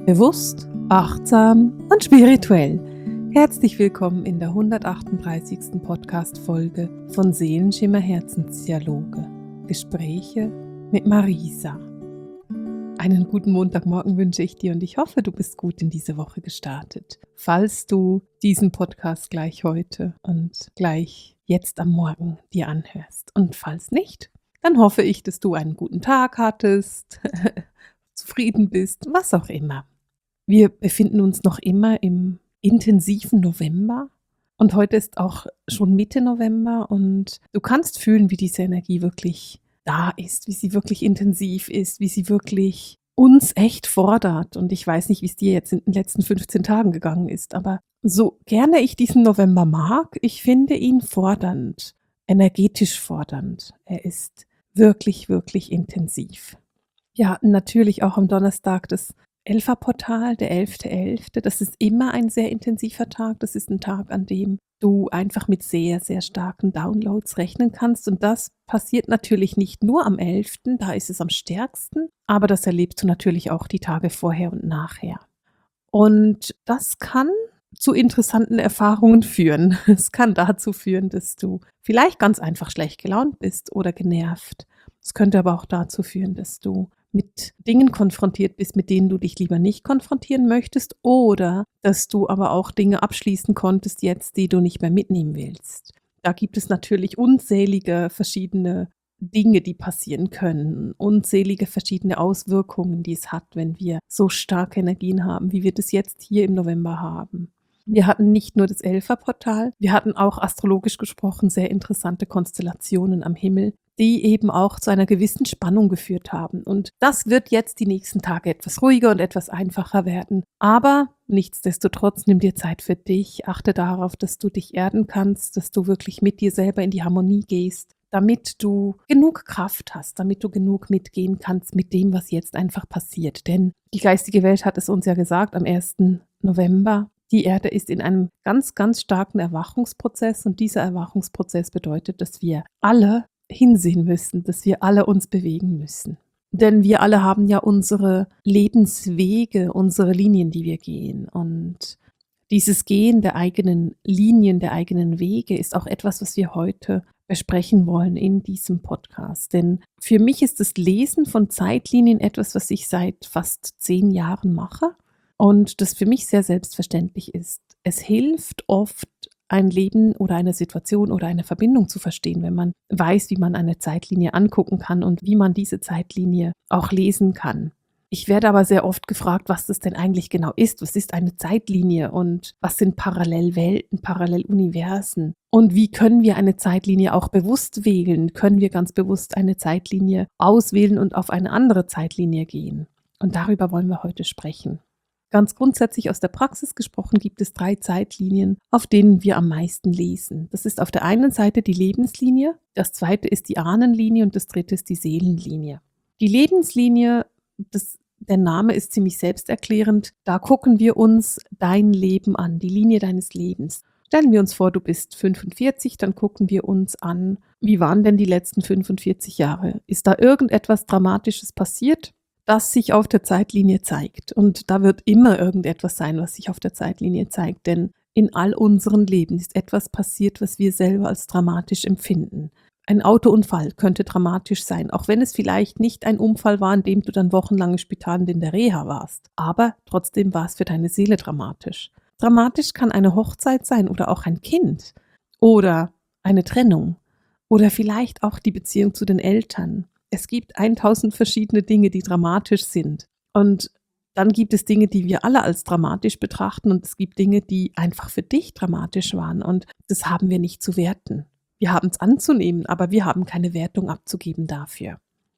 Bewusst, achtsam und spirituell. Herzlich willkommen in der 138. Podcast-Folge von Seelenschimmer Herzensdialoge. Gespräche mit Marisa. Einen guten Montagmorgen wünsche ich dir und ich hoffe, du bist gut in diese Woche gestartet. Falls du diesen Podcast gleich heute und gleich jetzt am Morgen dir anhörst. Und falls nicht, dann hoffe ich, dass du einen guten Tag hattest, zufrieden bist, was auch immer. Wir befinden uns noch immer im intensiven November und heute ist auch schon Mitte November und du kannst fühlen, wie diese Energie wirklich da ist, wie sie wirklich intensiv ist, wie sie wirklich uns echt fordert. Und ich weiß nicht, wie es dir jetzt in den letzten 15 Tagen gegangen ist, aber so gerne ich diesen November mag, ich finde ihn fordernd, energetisch fordernd. Er ist wirklich, wirklich intensiv. Wir hatten natürlich auch am Donnerstag das Elferportal, der 11.11. Das ist immer ein sehr intensiver Tag. Das ist ein Tag, an dem du einfach mit sehr, sehr starken Downloads rechnen kannst. Und das passiert natürlich nicht nur am 11., da ist es am stärksten, aber das erlebst du natürlich auch die Tage vorher und nachher. Und das kann zu interessanten Erfahrungen führen. Es kann dazu führen, dass du vielleicht ganz einfach schlecht gelaunt bist oder genervt. Es könnte aber auch dazu führen, dass du mit Dingen konfrontiert bist, mit denen du dich lieber nicht konfrontieren möchtest, oder dass du aber auch Dinge abschließen konntest jetzt, die du nicht mehr mitnehmen willst. Da gibt es natürlich unzählige verschiedene Dinge, die passieren können, unzählige verschiedene Auswirkungen, die es hat, wenn wir so starke Energien haben, wie wir das jetzt hier im November haben. Wir hatten nicht nur das Elferportal, wir hatten auch astrologisch gesprochen sehr interessante Konstellationen am Himmel, die eben auch zu einer gewissen Spannung geführt haben. Und das wird jetzt die nächsten Tage etwas ruhiger und etwas einfacher werden. Aber nichtsdestotrotz, nimm dir Zeit für dich, achte darauf, dass du dich erden kannst, dass du wirklich mit dir selber in die Harmonie gehst, damit du genug Kraft hast, damit du genug mitgehen kannst mit dem, was jetzt einfach passiert. Denn die geistige Welt hat es uns ja gesagt am 1. November, die Erde ist in einem ganz, ganz starken Erwachungsprozess und dieser Erwachungsprozess bedeutet, dass wir alle hinsehen müssen, dass wir alle uns bewegen müssen. Denn wir alle haben ja unsere Lebenswege, unsere Linien, die wir gehen. Und dieses Gehen der eigenen Linien, der eigenen Wege ist auch etwas, was wir heute besprechen wollen in diesem Podcast. Denn für mich ist das Lesen von Zeitlinien etwas, was ich seit fast 10 Jahren mache und das für mich sehr selbstverständlich ist. Es hilft oft, ein Leben oder eine Situation oder eine Verbindung zu verstehen, wenn man weiß, wie man eine Zeitlinie angucken kann und wie man diese Zeitlinie auch lesen kann. Ich werde aber sehr oft gefragt, was das denn eigentlich genau ist. Was ist eine Zeitlinie und was sind Parallelwelten, Paralleluniversen? Und wie können wir eine Zeitlinie auch bewusst wählen? Können wir ganz bewusst eine Zeitlinie auswählen und auf eine andere Zeitlinie gehen? Und darüber wollen wir heute sprechen. Ganz grundsätzlich aus der Praxis gesprochen gibt es 3 Zeitlinien, auf denen wir am meisten lesen. Das ist auf der einen Seite die Lebenslinie, das zweite ist die Ahnenlinie und das dritte ist die Seelenlinie. Die Lebenslinie, der Name ist ziemlich selbsterklärend, da gucken wir uns dein Leben an, die Linie deines Lebens. Stellen wir uns vor, du bist 45, dann gucken wir uns an, wie waren denn die letzten 45 Jahre? Ist da irgendetwas Dramatisches passiert, das sich auf der Zeitlinie zeigt? Und da wird immer irgendetwas sein, was sich auf der Zeitlinie zeigt, denn in all unseren Leben ist etwas passiert, was wir selber als dramatisch empfinden. Ein Autounfall könnte dramatisch sein, auch wenn es vielleicht nicht ein Unfall war, in dem du dann wochenlang im Spital und in der Reha warst. Aber trotzdem war es für deine Seele dramatisch. Dramatisch kann eine Hochzeit sein oder auch ein Kind oder eine Trennung oder vielleicht auch die Beziehung zu den Eltern. Es gibt 1000 verschiedene Dinge, die dramatisch sind. Und dann gibt es Dinge, die wir alle als dramatisch betrachten und es gibt Dinge, die einfach für dich dramatisch waren und das haben wir nicht zu werten. Wir haben es anzunehmen, aber wir haben keine Wertung abzugeben dafür.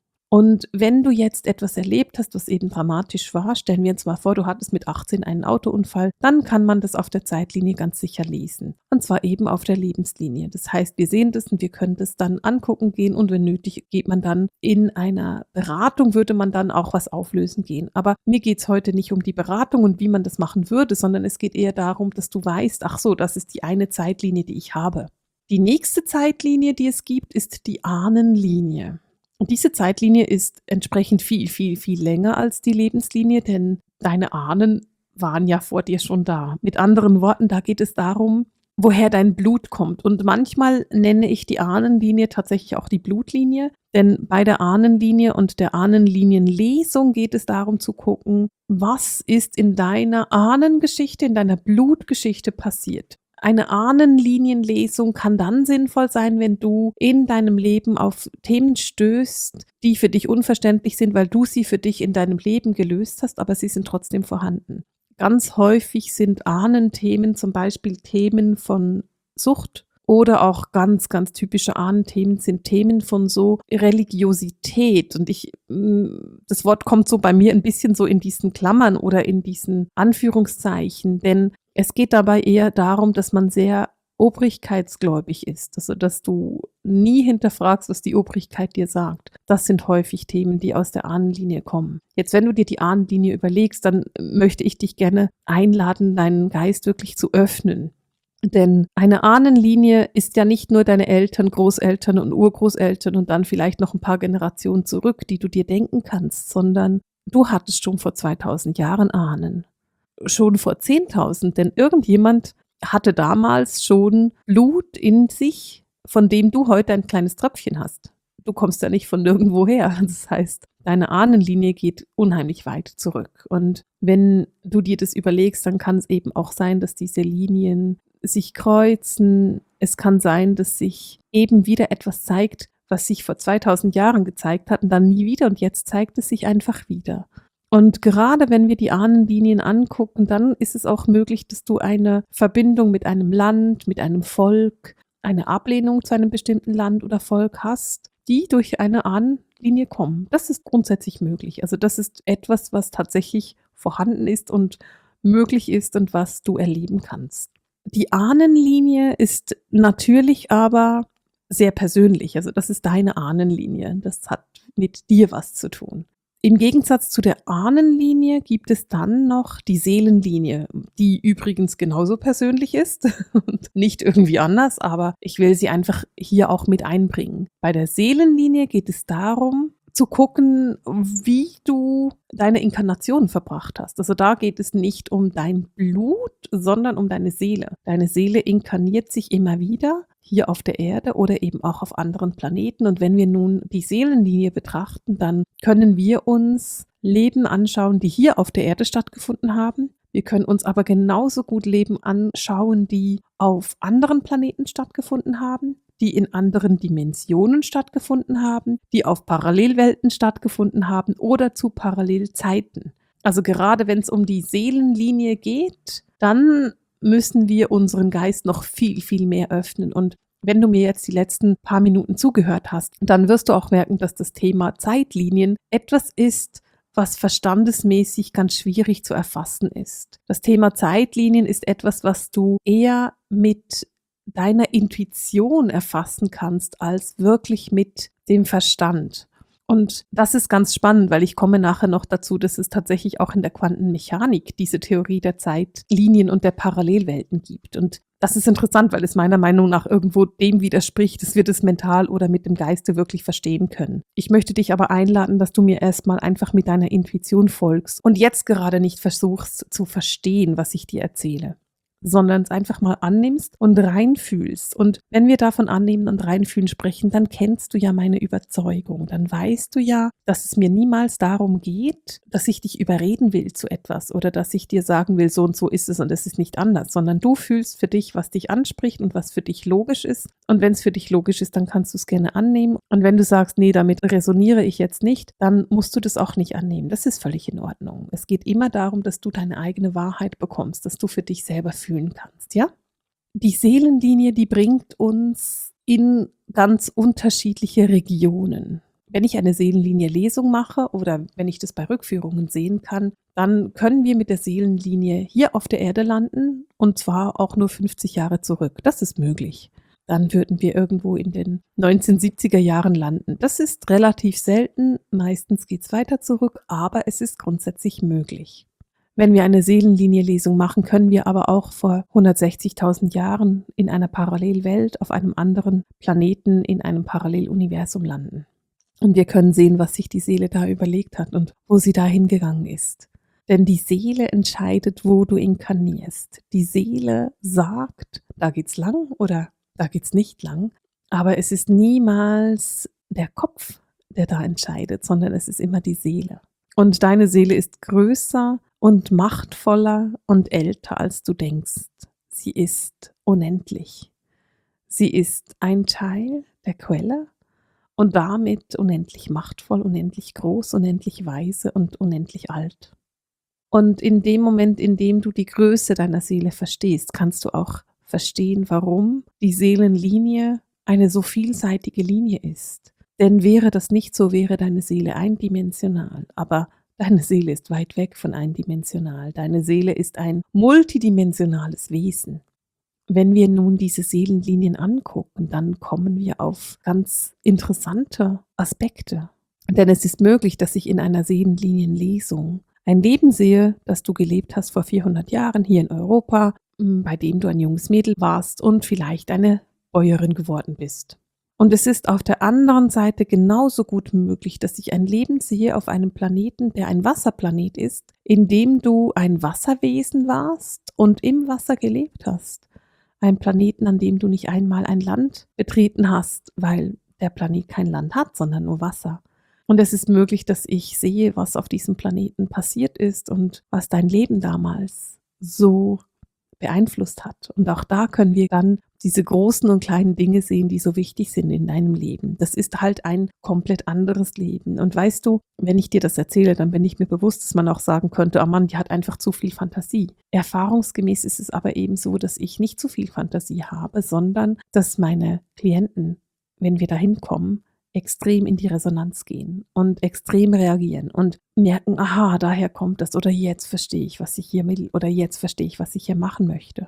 Und wenn du jetzt etwas erlebt hast, was eben dramatisch war, stellen wir uns mal vor, du hattest mit 18 einen Autounfall, dann kann man das auf der Zeitlinie ganz sicher lesen. Und zwar eben auf der Lebenslinie. Das heißt, wir sehen das und wir können das dann angucken gehen und wenn nötig geht man dann in einer Beratung, würde man dann auch was auflösen gehen. Aber mir geht es heute nicht um die Beratung und wie man das machen würde, sondern es geht eher darum, dass du weißt, ach so, das ist die eine Zeitlinie, die ich habe. Die nächste Zeitlinie, die es gibt, ist die Ahnenlinie. Und diese Zeitlinie ist entsprechend viel, viel, viel länger als die Lebenslinie, denn deine Ahnen waren ja vor dir schon da. Mit anderen Worten, da geht es darum, woher dein Blut kommt. Und manchmal nenne ich die Ahnenlinie tatsächlich auch die Blutlinie, denn bei der Ahnenlinie und der Ahnenlinienlesung geht es darum zu gucken, was ist in deiner Ahnengeschichte, in deiner Blutgeschichte passiert. Eine Ahnenlinienlesung kann dann sinnvoll sein, wenn du in deinem Leben auf Themen stößt, die für dich unverständlich sind, weil du sie für dich in deinem Leben gelöst hast, aber sie sind trotzdem vorhanden. Ganz häufig sind Ahnenthemen zum Beispiel Themen von Sucht oder auch ganz, ganz typische Ahnenthemen sind Themen von so Religiosität. Und das Wort kommt so bei mir ein bisschen so in diesen Klammern oder in diesen Anführungszeichen, denn es geht dabei eher darum, dass man sehr obrigkeitsgläubig ist, also dass du nie hinterfragst, was die Obrigkeit dir sagt. Das sind häufig Themen, die aus der Ahnenlinie kommen. Jetzt, wenn du dir die Ahnenlinie überlegst, dann möchte ich dich gerne einladen, deinen Geist wirklich zu öffnen. Denn eine Ahnenlinie ist ja nicht nur deine Eltern, Großeltern und Urgroßeltern und dann vielleicht noch ein paar Generationen zurück, die du dir denken kannst, sondern du hattest schon vor 2000 Jahren Ahnen. Schon vor 10.000, denn irgendjemand hatte damals schon Blut in sich, von dem du heute ein kleines Tröpfchen hast. Du kommst ja nicht von nirgendwo her. Das heißt, deine Ahnenlinie geht unheimlich weit zurück. Und wenn du dir das überlegst, dann kann es eben auch sein, dass diese Linien sich kreuzen. Es kann sein, dass sich eben wieder etwas zeigt, was sich vor 2000 Jahren gezeigt hat und dann nie wieder. Und jetzt zeigt es sich einfach wieder. Und gerade wenn wir die Ahnenlinien angucken, dann ist es auch möglich, dass du eine Verbindung mit einem Land, mit einem Volk, eine Ablehnung zu einem bestimmten Land oder Volk hast, die durch eine Ahnenlinie kommen. Das ist grundsätzlich möglich. Also das ist etwas, was tatsächlich vorhanden ist und möglich ist und was du erleben kannst. Die Ahnenlinie ist natürlich aber sehr persönlich. Also das ist deine Ahnenlinie. Das hat mit dir was zu tun. Im Gegensatz zu der Ahnenlinie gibt es dann noch die Seelenlinie, die übrigens genauso persönlich ist und nicht irgendwie anders, aber ich will sie einfach hier auch mit einbringen. Bei der Seelenlinie geht es darum, zu gucken, wie du deine Inkarnation verbracht hast. Also da geht es nicht um dein Blut, sondern um deine Seele. Deine Seele inkarniert sich immer wieder hier auf der Erde oder eben auch auf anderen Planeten. Und wenn wir nun die Seelenlinie betrachten, dann können wir uns Leben anschauen, die hier auf der Erde stattgefunden haben. Wir können uns aber genauso gut Leben anschauen, die auf anderen Planeten stattgefunden haben, die in anderen Dimensionen stattgefunden haben, die auf Parallelwelten stattgefunden haben oder zu Parallelzeiten. Also gerade wenn es um die Seelenlinie geht, dann müssen wir unseren Geist noch viel, viel mehr öffnen. Und wenn du mir jetzt die letzten paar Minuten zugehört hast, dann wirst du auch merken, dass das Thema Zeitlinien etwas ist, was verstandesmäßig ganz schwierig zu erfassen ist. Das Thema Zeitlinien ist etwas, was du eher mit deiner Intuition erfassen kannst, als wirklich mit dem Verstand. Und das ist ganz spannend, weil ich komme nachher noch dazu, dass es tatsächlich auch in der Quantenmechanik diese Theorie der Zeitlinien und der Parallelwelten gibt. Und das ist interessant, weil es meiner Meinung nach irgendwo dem widerspricht, dass wir das mental oder mit dem Geiste wirklich verstehen können. Ich möchte dich aber einladen, dass du mir erstmal einfach mit deiner Intuition folgst und jetzt gerade nicht versuchst zu verstehen, was ich dir erzähle, sondern es einfach mal annimmst und reinfühlst. Und wenn wir davon annehmen und reinfühlen sprechen, dann kennst du ja meine Überzeugung. Dann weißt du ja, dass es mir niemals darum geht, dass ich dich überreden will zu etwas oder dass ich dir sagen will, so und so ist es und es ist nicht anders, sondern du fühlst für dich, was dich anspricht und was für dich logisch ist. Und wenn es für dich logisch ist, dann kannst du es gerne annehmen. Und wenn du sagst, nee, damit resoniere ich jetzt nicht, dann musst du das auch nicht annehmen. Das ist völlig in Ordnung. Es geht immer darum, dass du deine eigene Wahrheit bekommst, dass du für dich selber fühlen kannst, ja? Die Seelenlinie, die bringt uns in ganz unterschiedliche Regionen. Wenn ich eine Seelenlinie-Lesung mache oder wenn ich das bei Rückführungen sehen kann, dann können wir mit der Seelenlinie hier auf der Erde landen und zwar auch nur 50 Jahre zurück. Das ist möglich. Dann würden wir irgendwo in den 1970er Jahren landen. Das ist relativ selten, meistens geht es weiter zurück, aber es ist grundsätzlich möglich. Wenn wir eine Seelenlinie-Lesung machen, können wir aber auch vor 160.000 Jahren in einer Parallelwelt, auf einem anderen Planeten, in einem Paralleluniversum landen. Und wir können sehen, was sich die Seele da überlegt hat und wo sie da hingegangen ist. Denn die Seele entscheidet, wo du inkarnierst. Die Seele sagt, da geht's lang oder da geht's nicht lang. Aber es ist niemals der Kopf, der da entscheidet, sondern es ist immer die Seele. Und deine Seele ist größer und machtvoller und älter, als du denkst. Sie ist unendlich. Sie ist ein Teil der Quelle und damit unendlich machtvoll, unendlich groß, unendlich weise und unendlich alt. Und in dem Moment, in dem du die Größe deiner Seele verstehst, kannst du auch verstehen, warum die Seelenlinie eine so vielseitige Linie ist. Denn wäre das nicht so, wäre deine Seele eindimensional. Aber deine Seele ist weit weg von eindimensional. Deine Seele ist ein multidimensionales Wesen. Wenn wir nun diese Seelenlinien angucken, dann kommen wir auf ganz interessante Aspekte. Denn es ist möglich, dass ich in einer Seelenlinienlesung ein Leben sehe, das du gelebt hast vor 400 Jahren hier in Europa, bei dem du ein junges Mädel warst und vielleicht eine Bäuerin geworden bist. Und es ist auf der anderen Seite genauso gut möglich, dass ich ein Leben sehe auf einem Planeten, der ein Wasserplanet ist, in dem du ein Wasserwesen warst und im Wasser gelebt hast. Ein Planeten, an dem du nicht einmal ein Land betreten hast, weil der Planet kein Land hat, sondern nur Wasser. Und es ist möglich, dass ich sehe, was auf diesem Planeten passiert ist und was dein Leben damals so beeinflusst hat. Und auch da können wir dann diese großen und kleinen Dinge sehen, die so wichtig sind in deinem Leben. Das ist halt ein komplett anderes Leben. Und weißt du, wenn ich dir das erzähle, dann bin ich mir bewusst, dass man auch sagen könnte, oh Mann, die hat einfach zu viel Fantasie. Erfahrungsgemäß ist es aber eben so, dass ich nicht zu viel Fantasie habe, sondern dass meine Klienten, wenn wir da hinkommen, extrem in die Resonanz gehen und extrem reagieren und merken, aha, daher kommt das oder jetzt verstehe ich, was ich hier will oder jetzt verstehe ich, was ich hier machen möchte.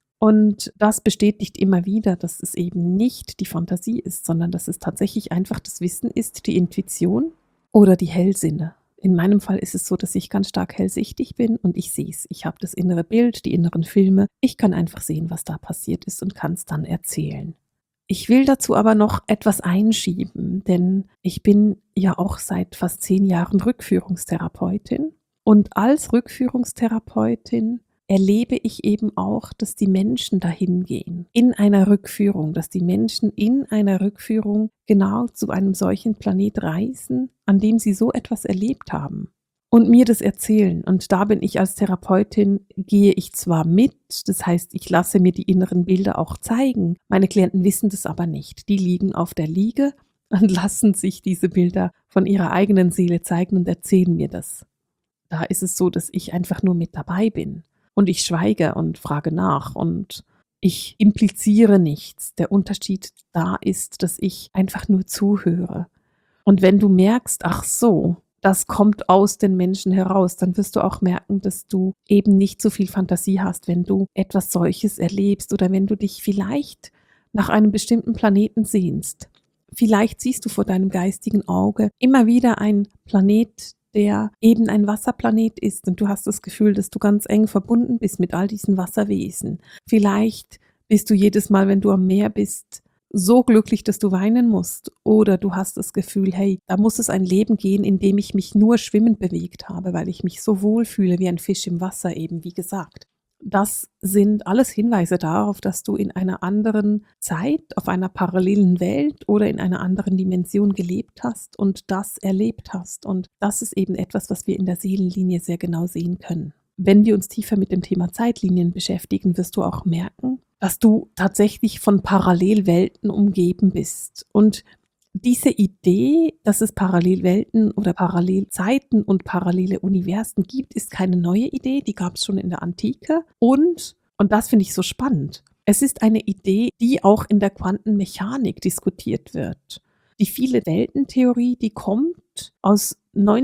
Und das bestätigt immer wieder, dass es eben nicht die Fantasie ist, sondern dass es tatsächlich einfach das Wissen ist, die Intuition oder die Hellsinne. In meinem Fall ist es so, dass ich ganz stark hellsichtig bin und ich sehe es. Ich habe das innere Bild, die inneren Filme. Ich kann einfach sehen, was da passiert ist und kann es dann erzählen. Ich will dazu aber noch etwas einschieben, denn ich bin ja auch seit fast 10 Jahren Rückführungstherapeutin. Und als Rückführungstherapeutin erlebe ich eben auch, dass die Menschen dahin gehen, in einer Rückführung, dass die Menschen in einer Rückführung genau zu einem solchen Planet reisen, an dem sie so etwas erlebt haben. Und mir das erzählen. Und da bin ich als Therapeutin, gehe ich zwar mit, das heißt, ich lasse mir die inneren Bilder auch zeigen. Meine Klienten wissen das aber nicht. Die liegen auf der Liege und lassen sich diese Bilder von ihrer eigenen Seele zeigen und erzählen mir das. Da ist es so, dass ich einfach nur mit dabei bin. Und ich schweige und frage nach und ich impliziere nichts. Der Unterschied da ist, dass ich einfach nur zuhöre. Und wenn du merkst, ach so, das kommt aus den Menschen heraus, dann wirst du auch merken, dass du eben nicht so viel Fantasie hast, wenn du etwas solches erlebst oder wenn du dich vielleicht nach einem bestimmten Planeten sehnst. Vielleicht siehst du vor deinem geistigen Auge immer wieder einen Planet, der eben ein Wasserplanet ist und du hast das Gefühl, dass du ganz eng verbunden bist mit all diesen Wasserwesen. Vielleicht bist du jedes Mal, wenn du am Meer bist, so glücklich, dass du weinen musst. Oder du hast das Gefühl, hey, da muss es ein Leben gehen, in dem ich mich nur schwimmend bewegt habe, weil ich mich so wohl fühle wie ein Fisch im Wasser, eben wie gesagt. Das sind alles Hinweise darauf, dass du in einer anderen Zeit, auf einer parallelen Welt oder in einer anderen Dimension gelebt hast und das erlebt hast. Und das ist eben etwas, was wir in der Seelenlinie sehr genau sehen können. Wenn wir uns tiefer mit dem Thema Zeitlinien beschäftigen, wirst du auch merken, dass du tatsächlich von Parallelwelten umgeben bist. Und diese Idee, dass es Parallelwelten oder Parallelzeiten und parallele Universen gibt, ist keine neue Idee, die gab es schon in der Antike. Und das finde ich so spannend, es ist eine Idee, die auch in der Quantenmechanik diskutiert wird. Die Viele-Welten-Theorie, die kommt aus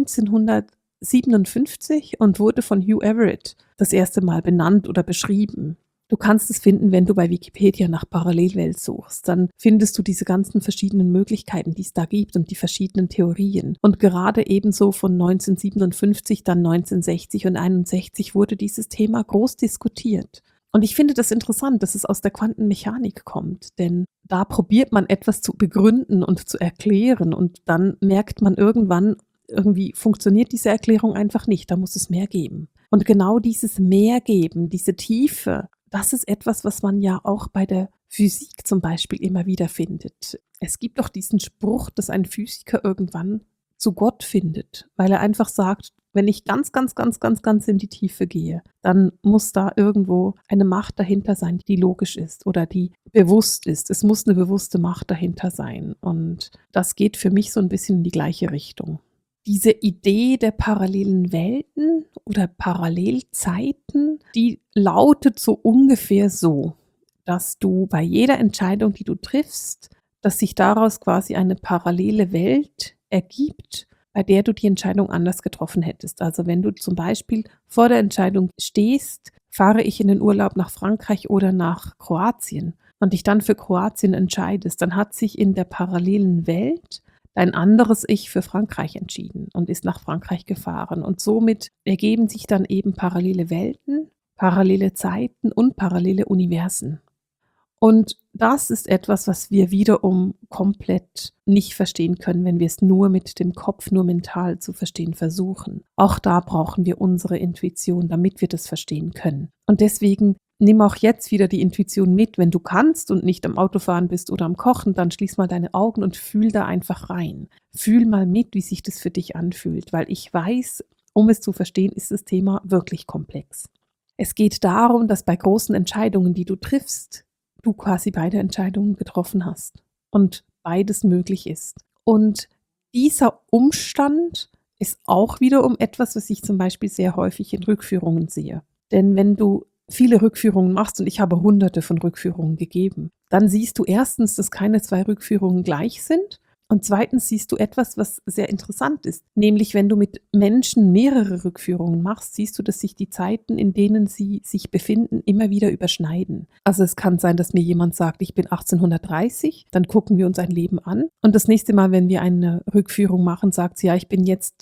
1957 und wurde von Hugh Everett das erste Mal benannt oder beschrieben. Du kannst es finden, wenn du bei Wikipedia nach Parallelwelt suchst. Dann findest du diese ganzen verschiedenen Möglichkeiten, die es da gibt und die verschiedenen Theorien. Und gerade ebenso von 1957, dann 1960 und 61 wurde dieses Thema groß diskutiert. Und ich finde das interessant, dass es aus der Quantenmechanik kommt, denn da probiert man etwas zu begründen und zu erklären und dann merkt man irgendwann, irgendwie funktioniert diese Erklärung einfach nicht, da muss es mehr geben. Und genau dieses Mehr geben, diese Tiefe, das ist etwas, was man ja auch bei der Physik zum Beispiel immer wieder findet. Es gibt doch diesen Spruch, dass ein Physiker irgendwann zu Gott findet, weil er einfach sagt, wenn ich ganz, ganz, ganz, ganz, ganz in die Tiefe gehe, dann muss da irgendwo eine Macht dahinter sein, die logisch ist oder die bewusst ist. Es muss eine bewusste Macht dahinter sein. Und das geht für mich so ein bisschen in die gleiche Richtung. Diese Idee der parallelen Welten oder Parallelzeiten, die lautet so ungefähr so, dass du bei jeder Entscheidung, die du triffst, dass sich daraus quasi eine parallele Welt ergibt, bei der du die Entscheidung anders getroffen hättest. Also wenn du zum Beispiel vor der Entscheidung stehst, fahre ich in den Urlaub nach Frankreich oder nach Kroatien und dich dann für Kroatien entscheidest, dann hat sich in der parallelen Welt dein anderes Ich für Frankreich entschieden und ist nach Frankreich gefahren. Und somit ergeben sich dann eben parallele Welten, parallele Zeiten und parallele Universen. Und das ist etwas, was wir wiederum komplett nicht verstehen können, wenn wir es nur mit dem Kopf, nur mental zu verstehen versuchen. Auch da brauchen wir unsere Intuition, damit wir das verstehen können. Und deswegen nimm auch jetzt wieder die Intuition mit. Wenn du kannst und nicht am Autofahren bist oder am Kochen, dann schließ mal deine Augen und fühl da einfach rein. Fühl mal mit, wie sich das für dich anfühlt, weil ich weiß, um es zu verstehen, ist das Thema wirklich komplex. Es geht darum, dass bei großen Entscheidungen, die du triffst, du quasi beide Entscheidungen getroffen hast und beides möglich ist. Und dieser Umstand ist auch wiederum etwas, was ich zum Beispiel sehr häufig in Rückführungen sehe. Denn wenn du viele Rückführungen machst, und ich habe hunderte von Rückführungen gegeben, dann siehst du erstens, dass keine zwei Rückführungen gleich sind. Und zweitens siehst du etwas, was sehr interessant ist. Nämlich, wenn du mit Menschen mehrere Rückführungen machst, siehst du, dass sich die Zeiten, in denen sie sich befinden, immer wieder überschneiden. Also es kann sein, dass mir jemand sagt, ich bin 1830, dann gucken wir uns ein Leben an. Und das nächste Mal, wenn wir eine Rückführung machen, sagt sie, ja, ich bin jetzt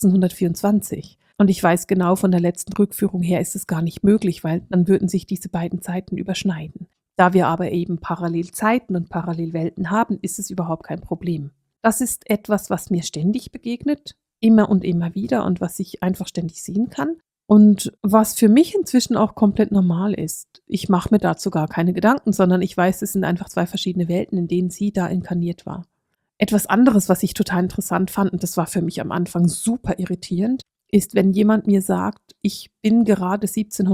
1824. Und ich weiß genau, von der letzten Rückführung her ist es gar nicht möglich, weil dann würden sich diese beiden Zeiten überschneiden. Da wir aber eben Parallelzeiten und Parallelwelten haben, ist es überhaupt kein Problem. Das ist etwas, was mir ständig begegnet, immer und immer wieder und was ich einfach ständig sehen kann und was für mich inzwischen auch komplett normal ist. Ich mache mir dazu gar keine Gedanken, sondern ich weiß, es sind einfach zwei verschiedene Welten, in denen sie da inkarniert war. Etwas anderes, was ich total interessant fand, und das war für mich am Anfang super irritierend, ist, wenn jemand mir sagt, ich bin gerade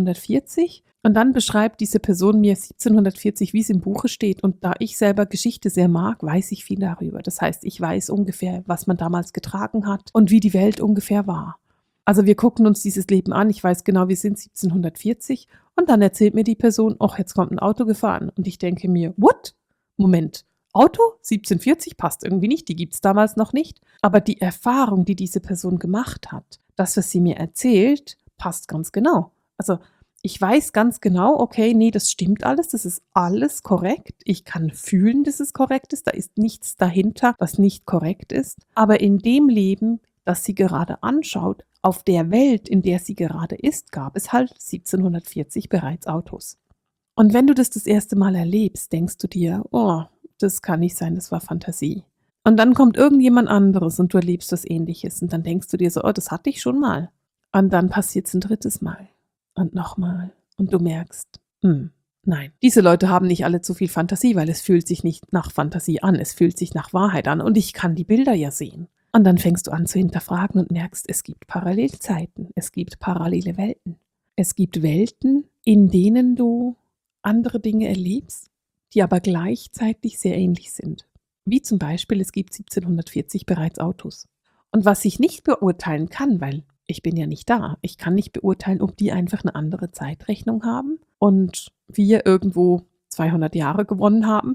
1740 und dann beschreibt diese Person mir 1740, wie es im Buche steht. Und da ich selber Geschichte sehr mag, weiß ich viel darüber. Das heißt, ich weiß ungefähr, was man damals getragen hat und wie die Welt ungefähr war. Also wir gucken uns dieses Leben an. Ich weiß genau, wir sind 1740 und dann erzählt mir die Person, ach, jetzt kommt ein Auto gefahren. Und ich denke mir, what? Moment, Auto? 1740 passt irgendwie nicht, die gibt es damals noch nicht. Aber die Erfahrung, die diese Person gemacht hat, das, was sie mir erzählt, passt ganz genau. Also ich weiß ganz genau, okay, nee, das stimmt alles, das ist alles korrekt. Ich kann fühlen, dass es korrekt ist. Da ist nichts dahinter, was nicht korrekt ist. Aber in dem Leben, das sie gerade anschaut, auf der Welt, in der sie gerade ist, gab es halt 1740 bereits Autos. Und wenn du das erste Mal erlebst, denkst du dir, oh, das kann nicht sein, das war Fantasie. Und dann kommt irgendjemand anderes und du erlebst was Ähnliches. Und dann denkst du dir so, oh, das hatte ich schon mal. Und dann passiert es ein drittes Mal. Und nochmal. Und du merkst, nein, diese Leute haben nicht alle zu viel Fantasie, weil es fühlt sich nicht nach Fantasie an, es fühlt sich nach Wahrheit an und ich kann die Bilder ja sehen. Und dann fängst du an zu hinterfragen und merkst, es gibt Parallelzeiten, es gibt parallele Welten. Es gibt Welten, in denen du andere Dinge erlebst, die aber gleichzeitig sehr ähnlich sind. Wie zum Beispiel, es gibt 1740 bereits Autos. Und was ich nicht beurteilen kann, weil ich bin ja nicht da. Ich kann nicht beurteilen, ob die einfach eine andere Zeitrechnung haben und wir irgendwo 200 Jahre gewonnen haben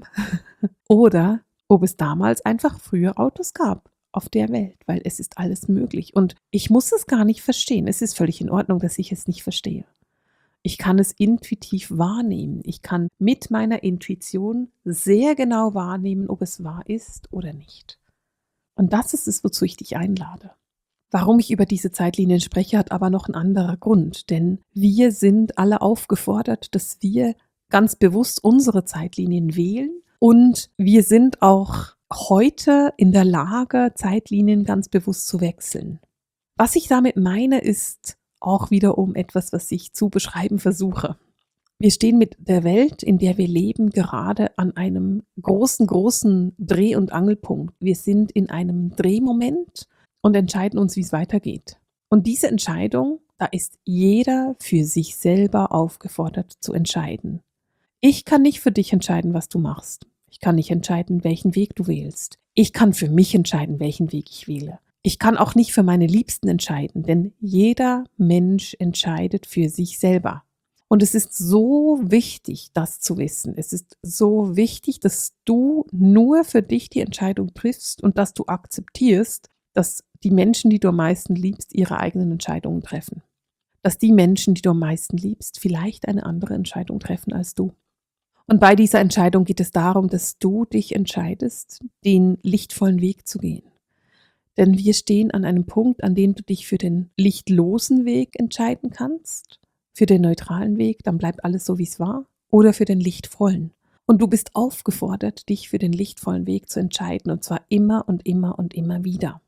oder ob es damals einfach früher Autos gab auf der Welt, weil es ist alles möglich. Und ich muss es gar nicht verstehen. Es ist völlig in Ordnung, dass ich es nicht verstehe. Ich kann es intuitiv wahrnehmen. Ich kann mit meiner Intuition sehr genau wahrnehmen, ob es wahr ist oder nicht. Und das ist es, wozu ich dich einlade. Warum ich über diese Zeitlinien spreche, hat aber noch einen anderen Grund, denn wir sind alle aufgefordert, dass wir ganz bewusst unsere Zeitlinien wählen und wir sind auch heute in der Lage, Zeitlinien ganz bewusst zu wechseln. Was ich damit meine, ist auch wiederum etwas, was ich zu beschreiben versuche. Wir stehen mit der Welt, in der wir leben, gerade an einem großen Dreh- und Angelpunkt. Wir sind in einem Drehmoment und entscheiden uns, wie es weitergeht. Und diese Entscheidung, da ist jeder für sich selber aufgefordert zu entscheiden. Ich kann nicht für dich entscheiden, was du machst. Ich kann nicht entscheiden, welchen Weg du wählst. Ich kann für mich entscheiden, welchen Weg ich wähle. Ich kann auch nicht für meine Liebsten entscheiden, denn jeder Mensch entscheidet für sich selber. Und es ist so wichtig, das zu wissen. Es ist so wichtig, dass du nur für dich die Entscheidung triffst und dass du akzeptierst, dass die Menschen, die du am meisten liebst, ihre eigenen Entscheidungen treffen. Dass die Menschen, die du am meisten liebst, vielleicht eine andere Entscheidung treffen als du. Und bei dieser Entscheidung geht es darum, dass du dich entscheidest, den lichtvollen Weg zu gehen. Denn wir stehen an einem Punkt, an dem du dich für den lichtlosen Weg entscheiden kannst, für den neutralen Weg, dann bleibt alles so, wie es war, oder für den lichtvollen. Und du bist aufgefordert, dich für den lichtvollen Weg zu entscheiden, und zwar immer und immer und immer wieder.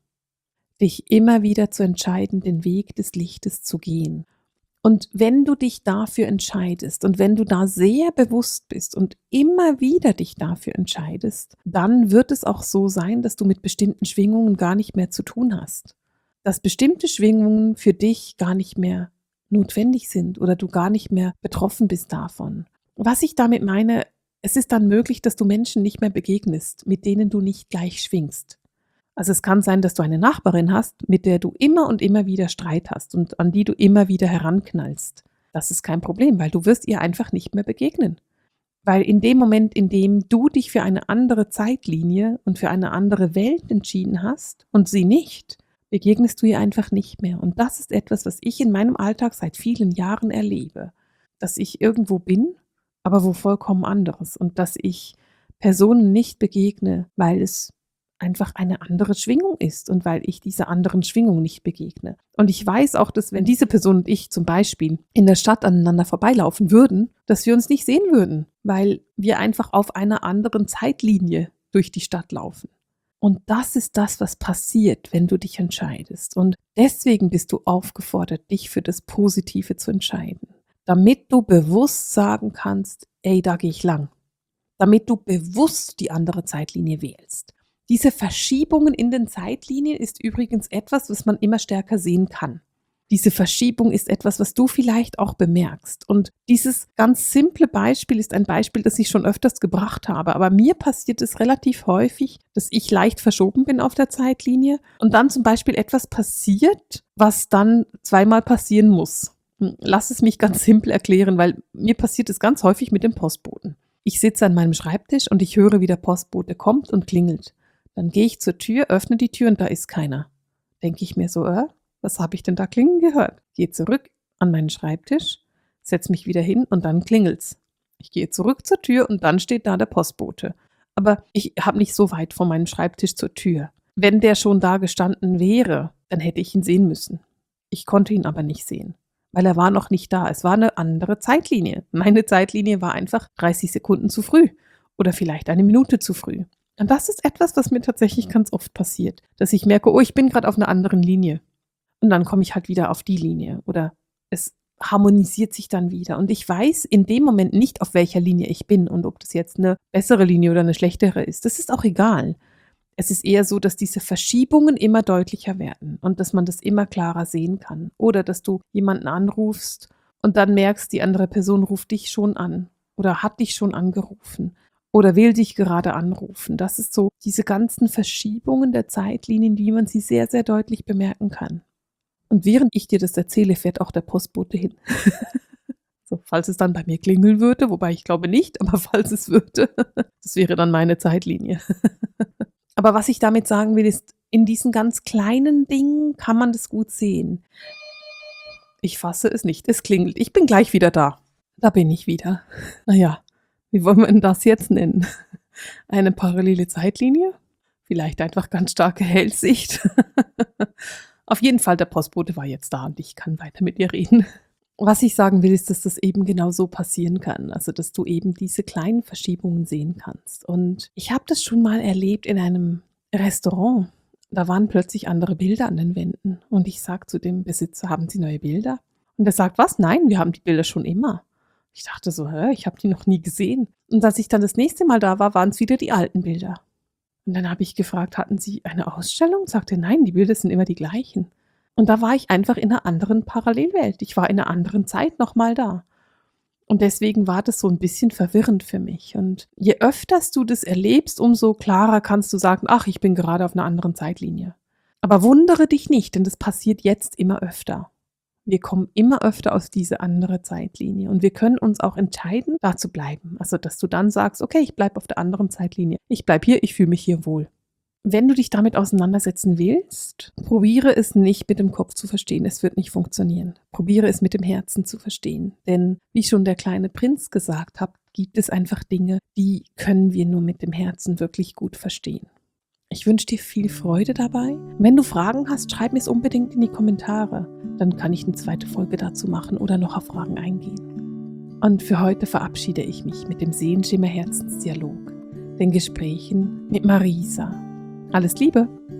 Dich immer wieder zu entscheiden, den Weg des Lichtes zu gehen. Und wenn du dich dafür entscheidest und wenn du da sehr bewusst bist und immer wieder dich dafür entscheidest, dann wird es auch so sein, dass du mit bestimmten Schwingungen gar nicht mehr zu tun hast. Dass bestimmte Schwingungen für dich gar nicht mehr notwendig sind oder du gar nicht mehr betroffen bist davon. Was ich damit meine, es ist dann möglich, dass du Menschen nicht mehr begegnest, mit denen du nicht gleich schwingst. Also es kann sein, dass du eine Nachbarin hast, mit der du immer und immer wieder Streit hast und an die du immer wieder heranknallst. Das ist kein Problem, weil du wirst ihr einfach nicht mehr begegnen. Weil in dem Moment, in dem du dich für eine andere Zeitlinie und für eine andere Welt entschieden hast und sie nicht, begegnest du ihr einfach nicht mehr. Und das ist etwas, was ich in meinem Alltag seit vielen Jahren erlebe. Dass ich irgendwo bin, aber wo vollkommen anderes. Und dass ich Personen nicht begegne, weil es einfach eine andere Schwingung ist und weil ich dieser anderen Schwingung nicht begegne. Und ich weiß auch, dass wenn diese Person und ich zum Beispiel in der Stadt aneinander vorbeilaufen würden, dass wir uns nicht sehen würden, weil wir einfach auf einer anderen Zeitlinie durch die Stadt laufen. Und das ist das, was passiert, wenn du dich entscheidest. Und deswegen bist du aufgefordert, dich für das Positive zu entscheiden, damit du bewusst sagen kannst, ey, da gehe ich lang. Damit du bewusst die andere Zeitlinie wählst. Diese Verschiebungen in den Zeitlinien ist übrigens etwas, was man immer stärker sehen kann. Diese Verschiebung ist etwas, was du vielleicht auch bemerkst. Und dieses ganz simple Beispiel ist ein Beispiel, das ich schon öfters gebracht habe. Aber mir passiert es relativ häufig, dass ich leicht verschoben bin auf der Zeitlinie und dann zum Beispiel etwas passiert, was dann zweimal passieren muss. Lass es mich ganz simpel erklären, weil mir passiert es ganz häufig mit dem Postboten. Ich sitze an meinem Schreibtisch und ich höre, wie der Postbote kommt und klingelt. Dann gehe ich zur Tür, öffne die Tür und da ist keiner. Denke ich mir so, was habe ich denn da klingen gehört? Gehe zurück an meinen Schreibtisch, setze mich wieder hin und dann klingelt's. Ich gehe zurück zur Tür und dann steht da der Postbote. Aber ich habe nicht so weit von meinem Schreibtisch zur Tür. Wenn der schon da gestanden wäre, dann hätte ich ihn sehen müssen. Ich konnte ihn aber nicht sehen, weil er war noch nicht da. Es war eine andere Zeitlinie. Meine Zeitlinie war einfach 30 Sekunden zu früh oder vielleicht eine Minute zu früh. Und das ist etwas, was mir tatsächlich ganz oft passiert, dass ich merke, oh, ich bin gerade auf einer anderen Linie. Und dann komme ich halt wieder auf die Linie oder es harmonisiert sich dann wieder. Und ich weiß in dem Moment nicht, auf welcher Linie ich bin und ob das jetzt eine bessere Linie oder eine schlechtere ist. Das ist auch egal. Es ist eher so, dass diese Verschiebungen immer deutlicher werden und dass man das immer klarer sehen kann. Oder dass du jemanden anrufst und dann merkst, die andere Person ruft dich schon an oder hat dich schon angerufen. Oder will dich gerade anrufen. Das ist so diese ganzen Verschiebungen der Zeitlinien, wie man sie sehr, sehr deutlich bemerken kann. Und während ich dir das erzähle, fährt auch der Postbote hin. So, falls es dann bei mir klingeln würde, wobei ich glaube nicht, aber falls es würde, das wäre dann meine Zeitlinie. Aber was ich damit sagen will, ist, in diesen ganz kleinen Dingen kann man das gut sehen. Ich fasse es nicht, es klingelt. Ich bin gleich wieder da. Da bin ich wieder. Naja. Wie wollen wir denn das jetzt nennen? Eine parallele Zeitlinie? Vielleicht einfach ganz starke Hellsicht? Auf jeden Fall, der Postbote war jetzt da und ich kann weiter mit ihr reden. Was ich sagen will, ist, dass das eben genau so passieren kann. Also, dass du eben diese kleinen Verschiebungen sehen kannst. Und ich habe das schon mal erlebt in einem Restaurant. Da waren plötzlich andere Bilder an den Wänden. Und ich sage zu dem Besitzer: „Haben Sie neue Bilder?“ Und er sagt: „Was? Nein, wir haben die Bilder schon immer.“ Ich dachte so: „Hä, ich habe die noch nie gesehen.“ Und als ich dann das nächste Mal da war, waren es wieder die alten Bilder. Und dann habe ich gefragt: „Hatten Sie eine Ausstellung?“ Sagt er: „Nein, die Bilder sind immer die gleichen.“ Und da war ich einfach in 'ner anderen Parallelwelt. Ich war in 'ner anderen Zeit noch mal da. Und deswegen war das so 'n bisschen verwirrend für mich. Und je öfters du das erlebst, umso klarer kannst du sagen: „Ach, ich bin gerade auf 'ner anderen Zeitlinie.“ Aber wundere dich nicht, denn das passiert jetzt immer öfter. Wir kommen immer öfter auf diese andere Zeitlinie und wir können uns auch entscheiden, da zu bleiben. Also, dass du dann sagst: „Okay, ich bleibe auf der anderen Zeitlinie. Ich bleibe hier, ich fühle mich hier wohl.“ Wenn du dich damit auseinandersetzen willst, probiere es nicht mit dem Kopf zu verstehen. Es wird nicht funktionieren. Probiere es mit dem Herzen zu verstehen. Denn wie schon der kleine Prinz gesagt hat, gibt es einfach Dinge, die können wir nur mit dem Herzen wirklich gut verstehen. Ich wünsche dir viel Freude dabei. Wenn du Fragen hast, schreib mir es unbedingt in die Kommentare. Dann kann ich eine zweite Folge dazu machen oder noch auf Fragen eingehen. Und für heute verabschiede ich mich mit dem Seelenschimmer Herzensdialog, den Gesprächen mit Marisa. Alles Liebe!